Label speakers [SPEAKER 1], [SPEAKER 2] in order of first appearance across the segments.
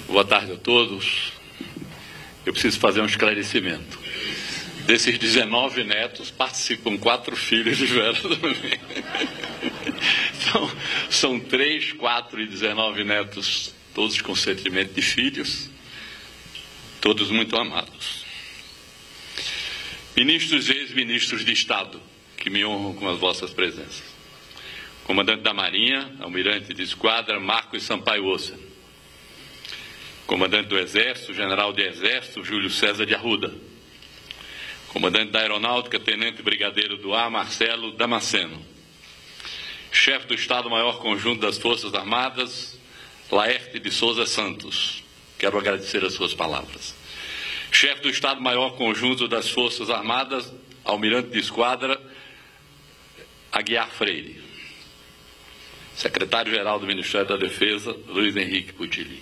[SPEAKER 1] Boa tarde a todos. Eu preciso fazer um esclarecimento. Desses 19 netos, participam 4 filhos de Vera do Meio. São 3, 4 e 19 netos, todos com sentimento de filhos, todos muito amados. Ministros e ex-ministros de Estado, que me honram com as vossas presenças. Comandante da Marinha, almirante de esquadra, Marcos Sampaio Ossen. Comandante do Exército, General de Exército, Júlio César de Arruda. Comandante da Aeronáutica, Tenente Brigadeiro do Ar, Marcelo Damasceno. Chefe do Estado-Maior Conjunto das Forças Armadas, Laerte de Souza Santos. Quero agradecer as suas palavras. Chefe do Estado-Maior Conjunto das Forças Armadas, almirante de esquadra, Aguiar Freire. Secretário-Geral do Ministério da Defesa, Luiz Henrique Putilli.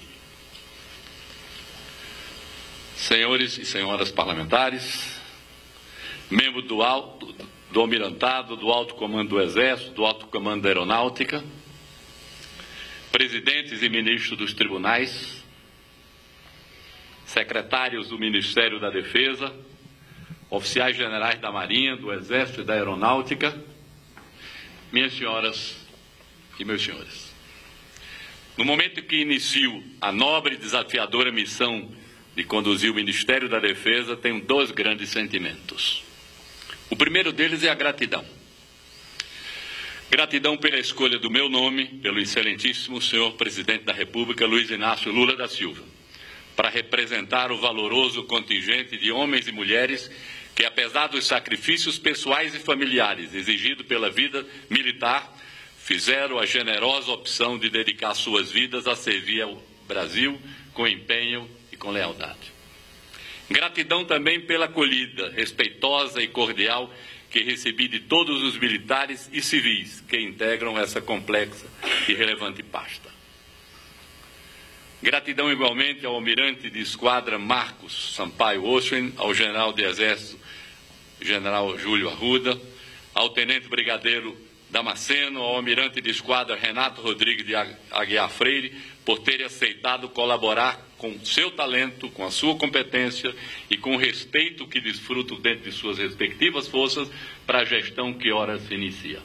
[SPEAKER 1] Senhores e senhoras parlamentares, membros do Almirantado, do Alto Comando do Exército, do Alto Comando da Aeronáutica, presidentes e ministros dos tribunais, secretários do Ministério da Defesa, oficiais generais da Marinha, do Exército e da Aeronáutica, minhas senhoras e meus senhores. No momento em que inicio a nobre e desafiadora missão de conduzir o Ministério da Defesa, tenho 2 grandes sentimentos. O primeiro deles é a gratidão. Gratidão pela escolha do meu nome, pelo excelentíssimo senhor Presidente da República, Luiz Inácio Lula da Silva, para representar o valoroso contingente de homens e mulheres que, apesar dos sacrifícios pessoais e familiares exigidos pela vida militar, fizeram a generosa opção de dedicar suas vidas a servir ao Brasil com empenho e com lealdade. Gratidão também pela acolhida respeitosa e cordial que recebi de todos os militares e civis que integram essa complexa e relevante pasta. Gratidão igualmente ao almirante de esquadra Marcos Sampaio Ossen, ao general de Exército, general Júlio Arruda, ao tenente brigadeiro Damasceno, ao almirante de esquadra Renato Rodrigues de Aguiar Freire, por terem aceitado colaborar com seu talento, com a sua competência e com o respeito que desfrutam dentro de suas respectivas forças para a gestão que ora se inicia.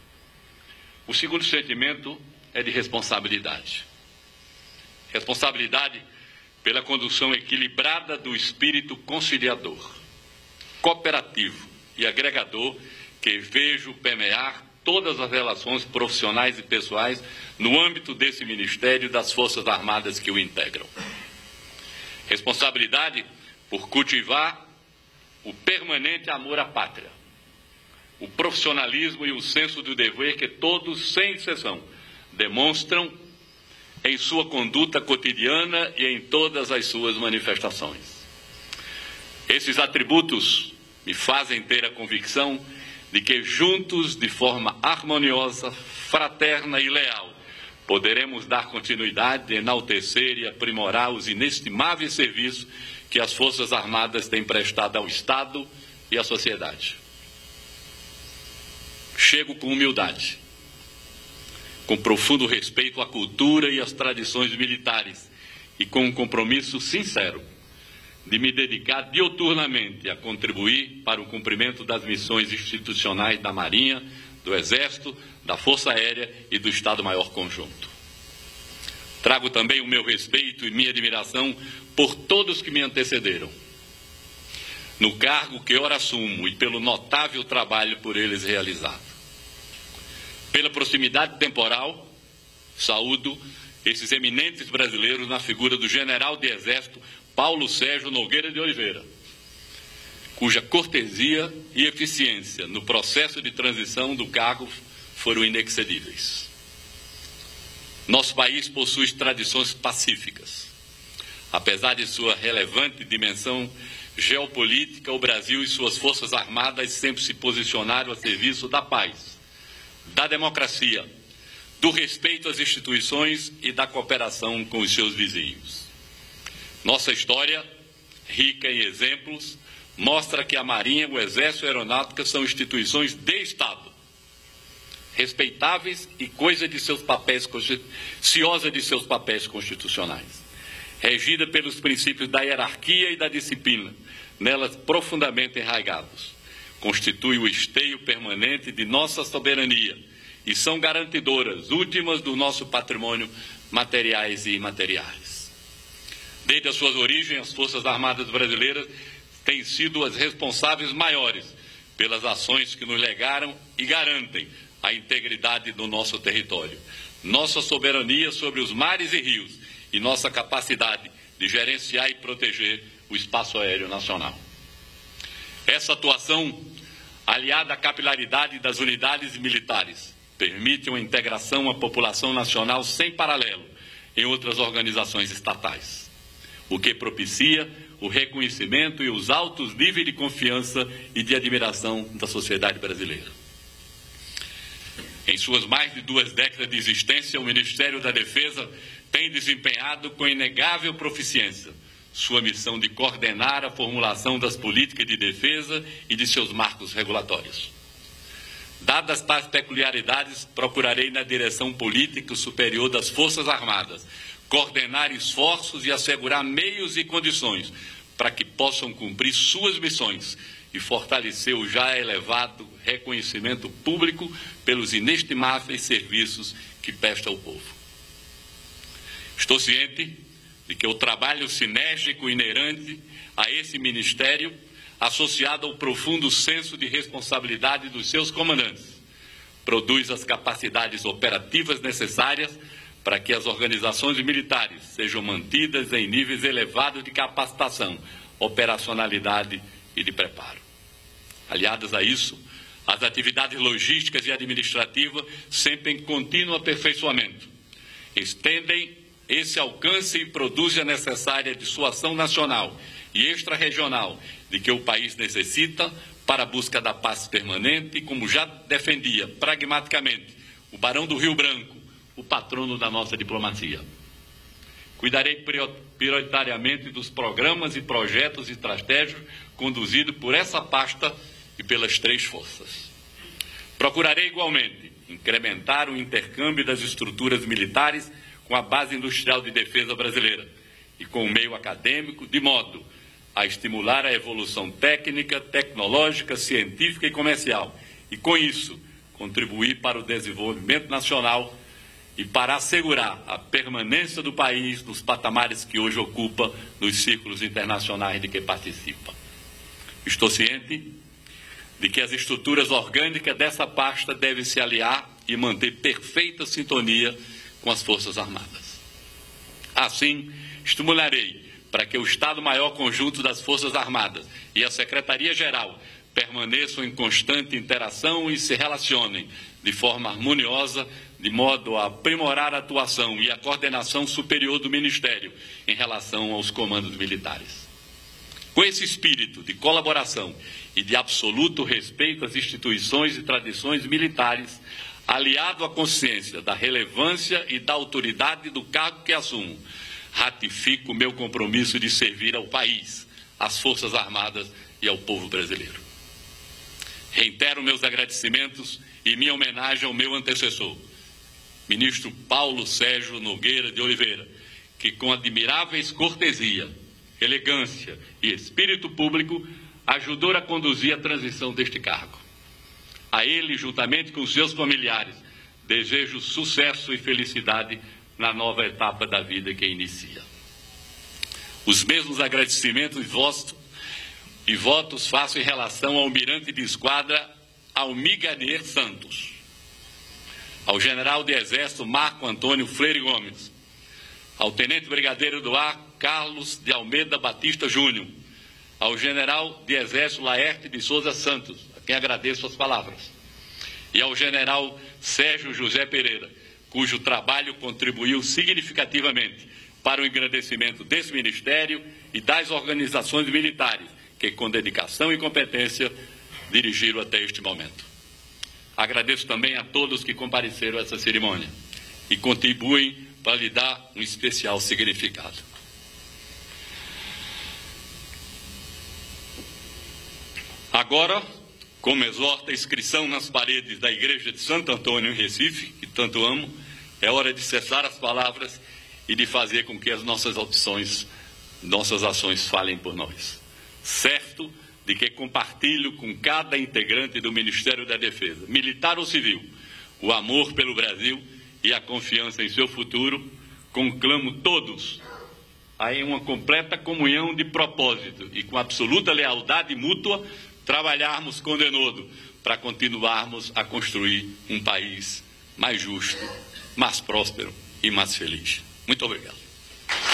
[SPEAKER 1] O segundo sentimento é de responsabilidade. Responsabilidade pela condução equilibrada do espírito conciliador, cooperativo e agregador que vejo permear todas as relações profissionais e pessoais no âmbito desse Ministério e das Forças Armadas que o integram. Responsabilidade por cultivar o permanente amor à pátria, o profissionalismo e o senso do dever que todos, sem exceção, demonstram em sua conduta cotidiana e em todas as suas manifestações. Esses atributos me fazem ter a convicção de que juntos, de forma harmoniosa, fraterna e leal, poderemos dar continuidade, enaltecer e aprimorar os inestimáveis serviços que as Forças Armadas têm prestado ao Estado e à sociedade. Chego com humildade, com profundo respeito à cultura e às tradições militares e com um compromisso sincero de me dedicar diuturnamente a contribuir para o cumprimento das missões institucionais da Marinha, do Exército, da Força Aérea e do Estado-Maior Conjunto. Trago também o meu respeito e minha admiração por todos que me antecederam, no cargo que ora assumo e pelo notável trabalho por eles realizado. Pela proximidade temporal, saúdo esses eminentes brasileiros na figura do general de Exército Paulo Sérgio Nogueira de Oliveira, cuja cortesia e eficiência no processo de transição do cargo foram inexcedíveis. Nosso país possui tradições pacíficas. Apesar de sua relevante dimensão geopolítica, o Brasil e suas forças armadas sempre se posicionaram a serviço da paz, da democracia, do respeito às instituições e da cooperação com os seus vizinhos. Nossa história, rica em exemplos, mostra que a Marinha, o Exército e a Aeronáutica são instituições de Estado, respeitáveis e ciosa de seus papéis constitucionais. regida pelos princípios da hierarquia e da disciplina, nelas profundamente enraigados. Constitui o esteio permanente de nossa soberania e são garantidoras últimas do nosso patrimônio materiais e imateriais. Desde as suas origens, as Forças Armadas brasileiras têm sido as responsáveis maiores pelas ações que nos legaram e garantem a integridade do nosso território, nossa soberania sobre os mares e rios e nossa capacidade de gerenciar e proteger o espaço aéreo nacional. Essa atuação, aliada à capilaridade das unidades militares, permite uma integração à população nacional sem paralelo em outras organizações estatais, o que propicia o reconhecimento e os altos níveis de confiança e de admiração da sociedade brasileira. Em suas mais de 2 décadas de existência, o Ministério da Defesa tem desempenhado com inegável proficiência sua missão de coordenar a formulação das políticas de defesa e de seus marcos regulatórios. Dadas tais peculiaridades, procurarei, na direção política superior das Forças Armadas, coordenar esforços e assegurar meios e condições para que possam cumprir suas missões e fortalecer o já elevado reconhecimento público pelos inestimáveis serviços que presta ao povo. Estou ciente de que o trabalho sinérgico inerente a esse ministério, associado ao profundo senso de responsabilidade dos seus comandantes, produz as capacidades operativas necessárias para que as organizações militares sejam mantidas em níveis elevados de capacitação, operacionalidade e de preparo. Aliadas a isso, as atividades logísticas e administrativas, sempre em contínuo aperfeiçoamento, estendem esse alcance e produzem a necessária dissuasão nacional e extra-regional de que o país necessita para a busca da paz permanente, como já defendia pragmaticamente o Barão do Rio Branco, o patrono da nossa diplomacia. Cuidarei prioritariamente dos programas e projetos estratégicos conduzidos por essa pasta e pelas 3 forças. Procurarei igualmente incrementar o intercâmbio das estruturas militares com a base industrial de defesa brasileira e com o meio acadêmico, de modo a estimular a evolução técnica, tecnológica, científica e comercial, e com isso contribuir para o desenvolvimento nacional e para assegurar a permanência do país nos patamares que hoje ocupa nos círculos internacionais de que participa. Estou ciente de que as estruturas orgânicas dessa pasta devem se aliar e manter perfeita sintonia com as Forças Armadas. Assim, estimularei para que o Estado-Maior Conjunto das Forças Armadas e a Secretaria-Geral permaneçam em constante interação e se relacionem de forma harmoniosa, de modo a aprimorar a atuação e a coordenação superior do Ministério em relação aos comandos militares. Com esse espírito de colaboração e de absoluto respeito às instituições e tradições militares, aliado à consciência da relevância e da autoridade do cargo que assumo, ratifico o meu compromisso de servir ao país, às Forças Armadas e ao povo brasileiro. Reitero meus agradecimentos e minha homenagem ao meu antecessor, ministro Paulo Sérgio Nogueira de Oliveira, que com admiráveis cortesia, elegância e espírito público ajudou a conduzir a transição deste cargo. A ele, juntamente com seus familiares, desejo sucesso e felicidade na nova etapa da vida que inicia. Os mesmos agradecimentos e votos faço em relação ao almirante de esquadra Almir Santos, ao general de Exército Marco Antônio Freire Gomes, ao tenente brigadeiro do ar Carlos de Almeida Batista Júnior, ao general de Exército Laerte de Souza Santos, a quem agradeço as palavras, e ao general Sérgio José Pereira, cujo trabalho contribuiu significativamente para o engrandecimento desse Ministério e das organizações militares, que com dedicação e competência dirigiram até este momento. Agradeço também a todos que compareceram a essa cerimônia e contribuem para lhe dar um especial significado. Agora, como exorta a inscrição nas paredes da Igreja de Santo Antônio, em Recife, que tanto amo, é hora de cessar as palavras e de fazer com que as nossas ações falem por nós. Certo de que compartilho com cada integrante do Ministério da Defesa, militar ou civil, o amor pelo Brasil e a confiança em seu futuro, conclamo todos a em uma completa comunhão de propósito e com absoluta lealdade mútua trabalharmos com denodo para continuarmos a construir um país mais justo, mais próspero e mais feliz. Muito obrigado.